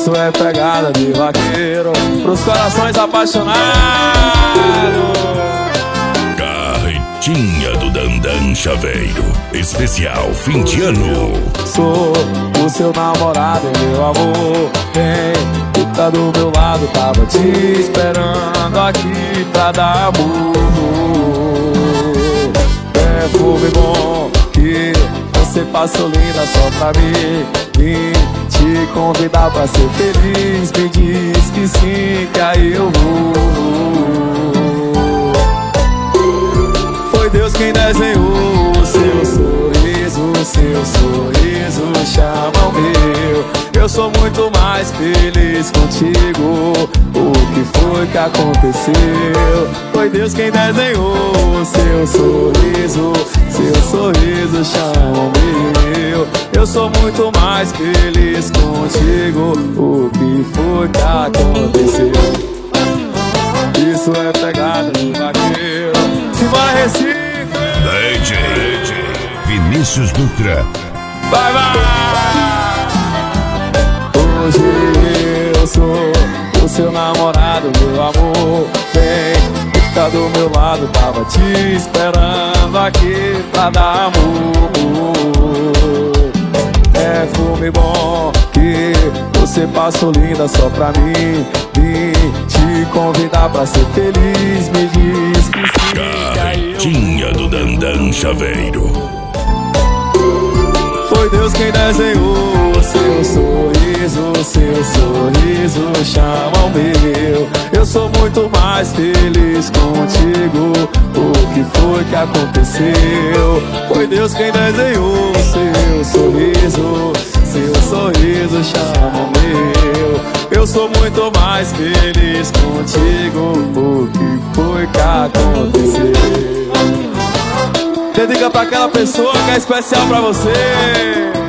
Isso é pegada de vaqueiro pros corações apaixonados. Carretinha do Dandan Chaveiro, especial fim de ano. Sou o seu namorado, meu amor. Vem, fica do meu lado. Tava te esperando aqui pra dar amor. Perfume bom que você passou linda só pra mim. Vim te convidar pra ser feliz. Me diz que sim, que aí eu vou. Foi Deus quem desenhou o seu sorriso. O seu sorriso chama o meu. Eu sou muito mais feliz contigo. O que foi que aconteceu? Foi Deus quem desenhou o seu sorriso. Seu sorriso chama o meu. Eu sou muito mais feliz contigo. O que foi que aconteceu? Isso é pegada do vaqueiro. Simbora, Recife! DJ Vinícius Dutra. Vai, vai! Hoje eu sou o seu namorado, meu amor. Vem, fica do meu lado. Tava te esperando aqui pra dar amor. Perfume bom que você passou linda só pra mim. Vim te convidar pra ser feliz. Me diz que sim. Carretinha do Dandan Chaveiro. Foi Deus quem desenhou o seu sorriso. Seu sorriso chama o meu. Eu sou muito mais feliz contigo. O que foi que aconteceu? Foi Deus quem desenhou o seu sorriso. Seu sorriso chama o meu. Eu sou muito mais feliz contigo. O que foi que aconteceu? Dedica pra aquela pessoa que é especial pra você.